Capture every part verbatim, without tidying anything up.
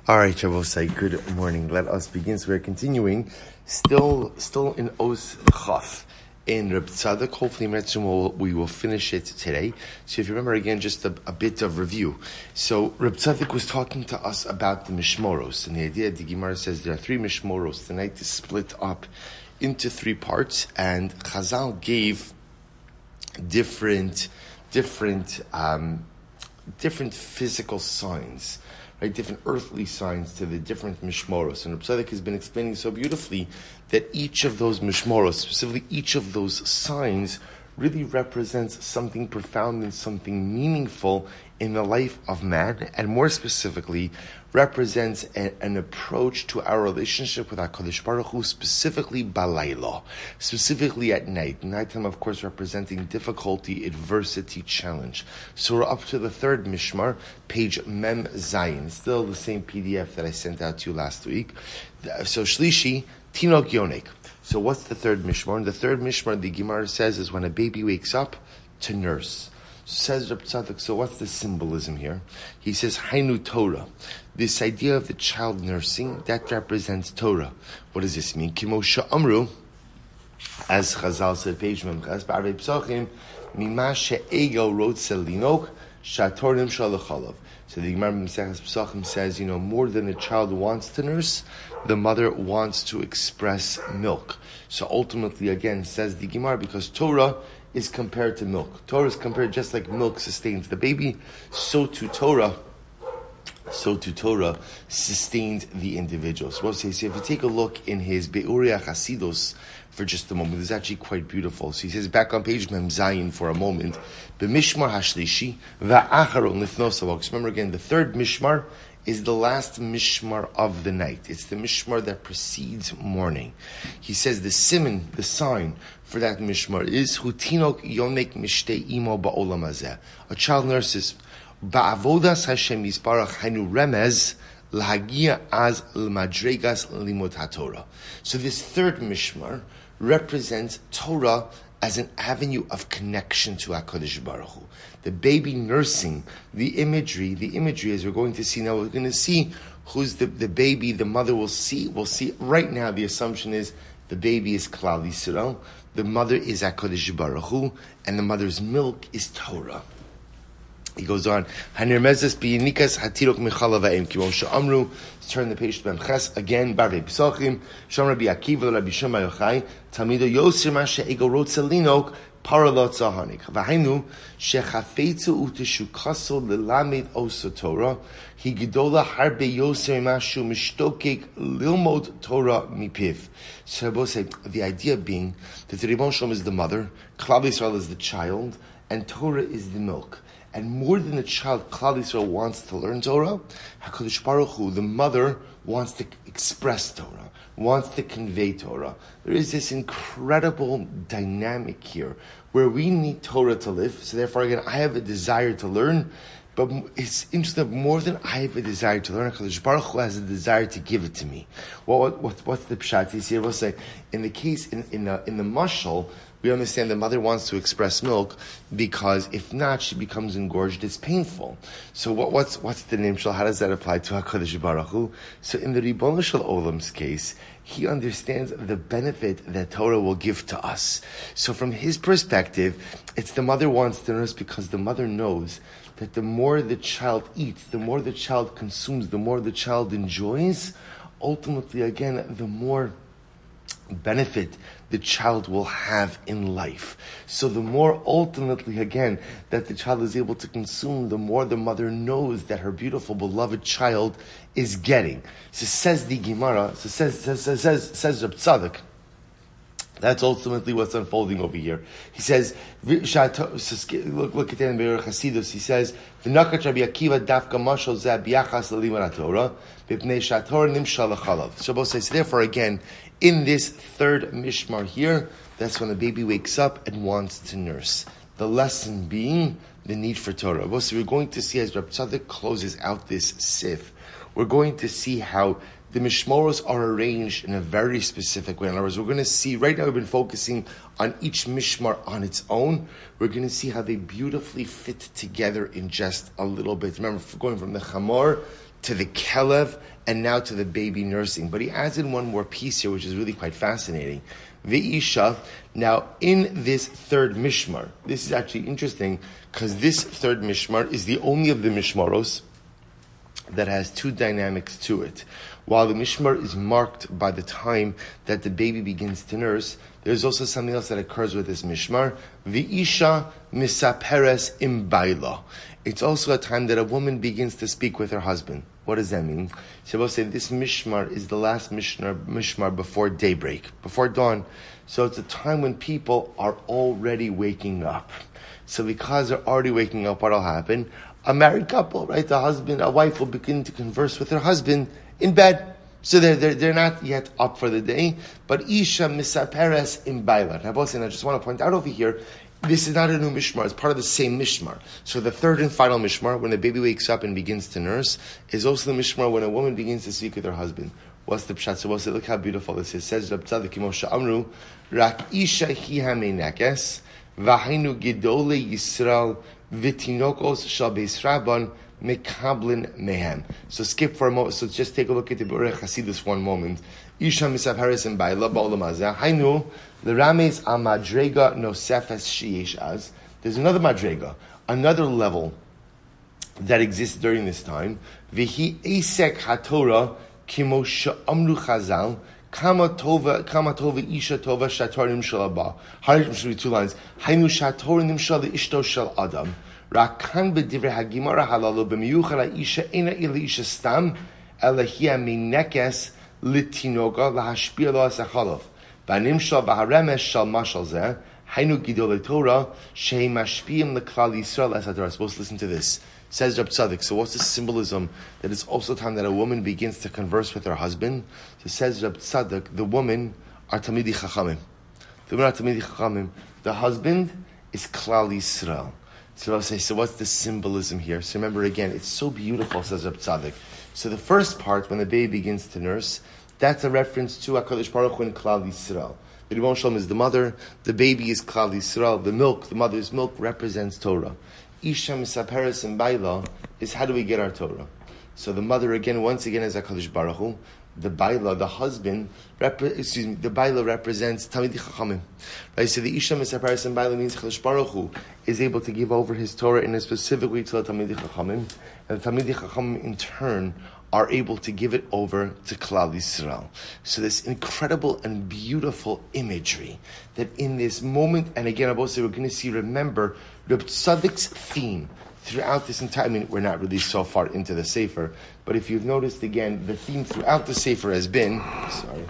All right, Shabbosai, good morning. Let us begin. So we're continuing, still still in Os Chaf, in Reb Tzadok. Hopefully, we'll, we will finish it today. So if you remember, again, just a, a bit of review. So Reb Tzadok was talking to us about the Mishmoros, and the idea, the Gemara says there are three Mishmoros. The night is split up into three parts, and Chazal gave different, different, um, different physical signs, right, different earthly signs to the different mishmoros. And Reb Tzadok has been explaining so beautifully that each of those mishmoros, specifically each of those signs, really represents something profound and something meaningful in the life of man, and more specifically, represents a, an approach to our relationship with HaKadosh Baruch Hu, specifically balayla, specifically at night. Nighttime, of course, representing difficulty, adversity, challenge. So we're up to the third Mishmar, page Mem Zayin, still the same P D F that I sent out to you last week. So Shlishi, Tinok Yonek. So what's the third Mishmar? And the third Mishmar, the Gemara says, is when a baby wakes up to nurse. Says Reb Tzadok, so what's the symbolism here? He says, Hainu Torah. This idea of the child nursing, that represents Torah. What does this mean? Kimo Sha'amru, as Chazal said, page Memchas, Ba'arei Psachim, Mima She'egel Rotze Linok, Sha'tornim Shalachalav. So the Gemara Memchas Psachim says, you know, more than a child wants to nurse, the mother wants to express milk. So ultimately, again, says the Gemara, because Torah is compared to milk. Torah is compared just like milk sustains the baby, so to Torah, so to Torah sustains the individual. So we'll say, so if you take a look in his Be'uria Chasidus for just a moment, it's actually quite beautiful. So he says back on page Mem Zayin for a moment, B'mishmar hashlishi va'acharon lifnos avos. Remember again, the third mishmar is the last mishmar of the night. It's the mishmar that precedes morning. He says the siman, the sign for that mishmar is hutinok yonek mishtei imo ba'olam hazeh. A child nurses ba'avodas Hashem yisparach hainu remez lahagia az l'madregas limot haTorah. So this third mishmar represents Torah as an avenue of connection to HaKadosh Baruch Hu. The baby nursing, the imagery, the imagery as we're going to see now, we're going to see who's the, the baby, the mother will see, we'll see right now the assumption is the baby is Klal Yisrael, the mother is HaKadosh Baruch Hu, and the mother's milk is Torah. He goes on, Hanirmezes biyinikas hatirok michala va'im kimon sha'amru. Let's turn the page to Memches again. Barvei Pesachim, Sham Rabbi Akiva, Rabbi Shema Yochai, Talmido Yosir ma she'ego rotze linok, paralot zahanik. V'hainu, shechafetzu uteshukaso lelamed osa Torah, hi gedola harbe Yosir mashu mishtokek lilmod Torah mipiv. So both say, the idea being that the Ribbon Shalom is the mother, Klal Yisrael is the child, and Torah is the milk. And more than the child, Klal Yisrael wants to learn Torah, HaKadosh Baruch Hu, the mother, wants to express Torah, wants to convey Torah. There is this incredible dynamic here where we need Torah to live. So therefore, again, I have a desire to learn, but it's interesting that more than I have a desire to learn, HaKadosh Baruch Hu has a desire to give it to me. Well, what, what, what's the pshat? You see, we'll say, in the case, in, in the, in the mashal, we understand the mother wants to express milk because if not, she becomes engorged. It's painful. So what, what's what's the name shal? How does that apply to HaKadosh Baruch Hu? So in the Ribbon Shel Olam's case, he understands the benefit that Torah will give to us. So from his perspective, it's the mother wants to nurse because the mother knows that the more the child eats, the more the child consumes, the more the child enjoys, ultimately, again, the more benefit the child will have in life. So the more ultimately, again, that the child is able to consume, the more the mother knows that her beautiful, beloved child is getting. So says the Gemara, so says, says, says, says, says Reb Tzadok, that's ultimately what's unfolding over here. He says, look, look at the end of Chasidus. He says, "V'nakat Rabbi Akiva dafka mashal zeh b'yachas l'limud haTorah b'pnei shaTorah nimshal l'chalav." So both says, therefore, again, in this third mishmar here, that's when the baby wakes up and wants to nurse. The lesson being the need for Torah. So we're going to see as Reb Tzadok closes out this sif, we're going to see how the mishmoros are arranged in a very specific way. In other words, we're going to see, right now we've been focusing on each mishmar on its own. We're going to see how they beautifully fit together in just a little bit. Remember, going from the chamor to the kelev and now to the baby nursing. But he adds in one more piece here, which is really quite fascinating. V'isha. Now, in this third mishmar, this is actually interesting because this third mishmar is the only of the mishmaros that has two dynamics to it. While the mishmar is marked by the time that the baby begins to nurse, there's also something else that occurs with this mishmar. V'isha misaperes imbaila. It's also a time that a woman begins to speak with her husband. What does that mean? So we'll say this mishmar is the last mishmar, mishmar before daybreak, before dawn. So it's a time when people are already waking up. So because they're already waking up, what'll happen? A married couple, right? The husband, a wife will begin to converse with her husband in bed. So they're, they're, they're not yet up for the day. But Isha misaperes in bailat. I just want to point out over here, this is not a new mishmar, it's part of the same mishmar. So the third and final mishmar, when the baby wakes up and begins to nurse, is also the mishmar when a woman begins to speak with her husband. What's the pshat? So we'll say, look how beautiful this is. It says, Rab Tzadik Moshe Amru, Rak Isha hi hameinekes, v'hainu gidole Yisrael, v'tinokos shal beis rabban, mekablin mehem. So skip for a moment, so just take a look at the Borei Chasidus one moment. Isha misaperes in Baila ba'olam hazeh. Hainu, l'rames al madrega nosefes sheyesh az. There's another madrega, another level that exists during this time. V'hi esek haTorah kimo she'amru chazal, kama tova, kama tova isha tova shator nimshal haba. Harish should be two lines. Hainu shator nimshal ishto shel adam. Rakan b'divrei hagimara halalu b'miyuchal ha'isha ena ila isha stam, elahia minekes litinoga lahashpia lo asachalov. V'nimshal v'haremesh shal mashal zeh, hainu gidol Torah, shehi mashpiyim l'klal Yisrael es haTorah. Supposed to listen to this. Says Rab Tzadik. So what's the symbolism that it's also time that a woman begins to converse with her husband? So says Rab Tzadik, the women are Tamidi Chachamim. The women are Tamidi Chachamim. The husband is Klal Yisrael. So I'll say, so what's the symbolism here? So remember again, it's so beautiful, says Rab Tzadik. So the first part, when the baby begins to nurse, that's a reference to HaKadosh Baruch Hu and Klal Yisrael. The Ribbon Shalom is the mother, the baby is Klal Yisrael, the milk, the mother's milk represents Torah. Isha misaperes and Baila is how do we get our Torah? So the mother again, once again, is HaKadosh Baruch Hu. The Baila, the husband, rep- excuse me, the Baila represents Tamidi Chachamim. Right? So the Isha misaperes and Baila means HaKadosh Baruch Hu is able to give over his Torah in a specific way to the Tamidi Chachamim, and the Tamidi Chachamim in turn are able to give it over to Klal Yisrael. So this incredible and beautiful imagery that in this moment, and again, Abba said, we're going to see, remember, Reb Tzadik's theme throughout this entire, I mean, we're not really so far into the Sefer, but if you've noticed again, the theme throughout the Sefer has been, sorry,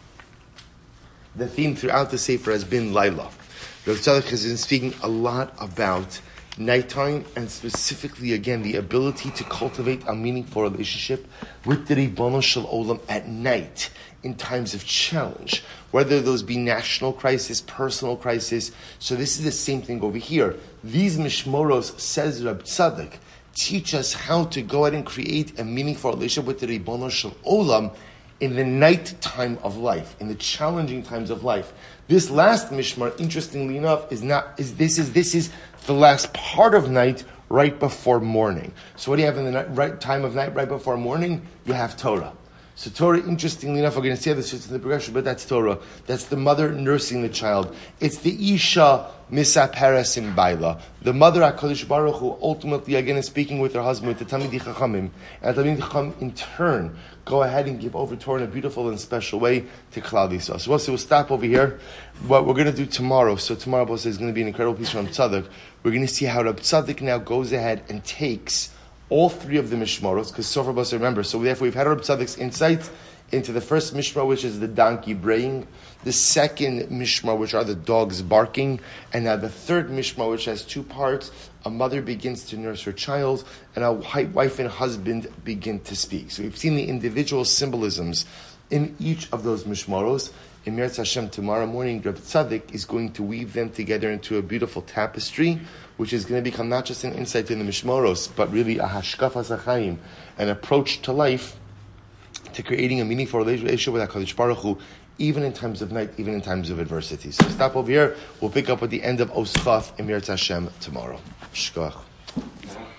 the theme throughout the Sefer has been Laila. Reb Tzadik has been speaking a lot about nighttime, and specifically, again, the ability to cultivate a meaningful relationship with the Ribono Shel Olam at night in times of challenge, whether those be national crisis, personal crisis. So this is the same thing over here. These Mishmoros, says Reb Tzadik, teach us how to go ahead and create a meaningful relationship with the Ribono Shel Olam in the night time of life, in the challenging times of life. This last Mishmar, interestingly enough, is not is this is this is the last part of night right before morning. So what do you have in the night, right time of night right before morning? You have Torah. So Torah, interestingly enough, we're going to see how this fits in the progression, but that's Torah. That's the mother nursing the child. It's the Isha misaperes in Baila. The mother, HaKadosh Baruch Hu, ultimately, again, is speaking with her husband, with the Tamidi Chachamim. And the Tamidi Chachamim, in turn, go ahead and give over Torah in a beautiful and special way to Klal Yisrael. So we'll, so we'll stop over here. What we're going to do tomorrow, so tomorrow, Boss, is going to be an incredible piece from Tzadik. We're going to see how Reb Tzadik now goes ahead and takes all three of the Mishmaros, because so far, Boss, remember, so therefore we've had Reb Tzadik's insight into the first Mishmar, which is the donkey braying, the second Mishmar, which are the dogs barking, and now the third Mishmar, which has two parts. A mother begins to nurse her child, and a wife and husband begin to speak. So we've seen the individual symbolisms in each of those Mishmaros. In Meretz Hashem, tomorrow morning, Reb Tzadik is going to weave them together into a beautiful tapestry, which is going to become not just an insight in the Mishmaros, but really a hashkafas hachayim, an approach to life, to creating a meaningful relationship with HaKadosh Baruch Hu, even in times of night, even in times of adversity. So stop over here. We'll pick up at the end of Os Chaf in Meretz Hashem tomorrow. Shkoach.